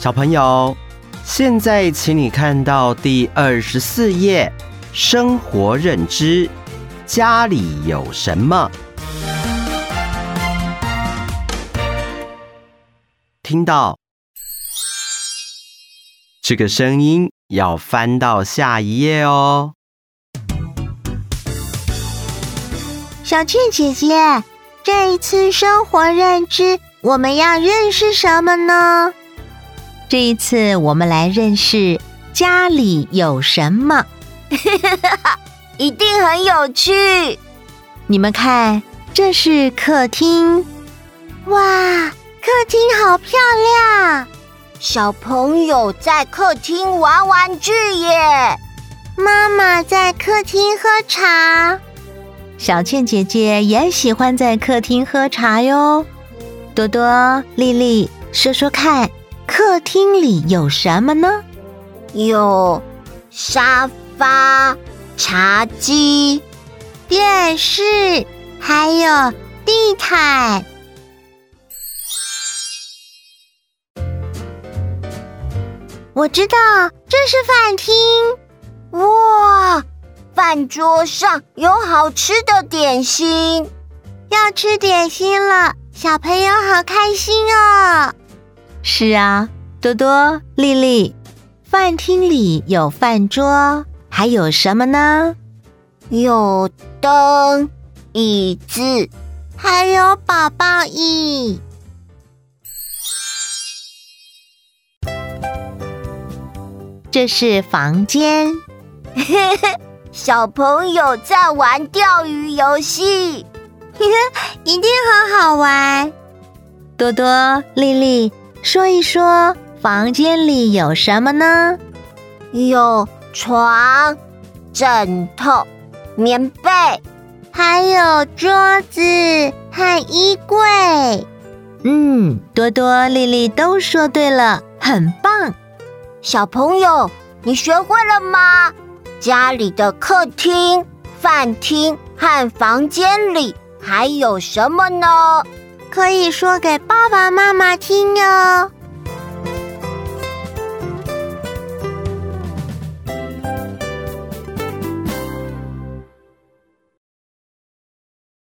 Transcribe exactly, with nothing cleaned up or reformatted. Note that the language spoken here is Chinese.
小朋友，现在请你看到第二十四页，生活认知，家里有什么？听到这个声音，要翻到下一页哦。 小倩姐姐，这一次生活认知，我们要认识什么呢？ 这一次我们来认识家里有什么。 一定很有趣。 你们看，这是客厅。 哇，客厅好漂亮！小朋友在客厅玩玩具耶。妈妈在客厅喝茶。 小倩姐姐也喜欢在客厅喝茶哟。多多、丽丽，说说看，客厅里有什么呢？ 有沙发、茶几、电视，还有地毯。我知道，这是饭厅。哇，饭桌上有好吃的点心。要吃点心了，小朋友好开心哦。 是啊，多多、丽丽，饭厅里有饭桌，还有什么呢？ 有灯、椅子，还有宝宝椅。 这是房间。 小朋友在玩钓鱼游戏。一定很好玩。 多多、丽丽，说一说房间里有什么呢？ 有床、枕头、棉被，还有桌子和衣柜。 嗯，多多、丽丽都说对了，很棒。 小朋友，你学会了吗？家里的客厅、饭厅和房间里还有什么呢？可以说给爸爸妈妈听哟。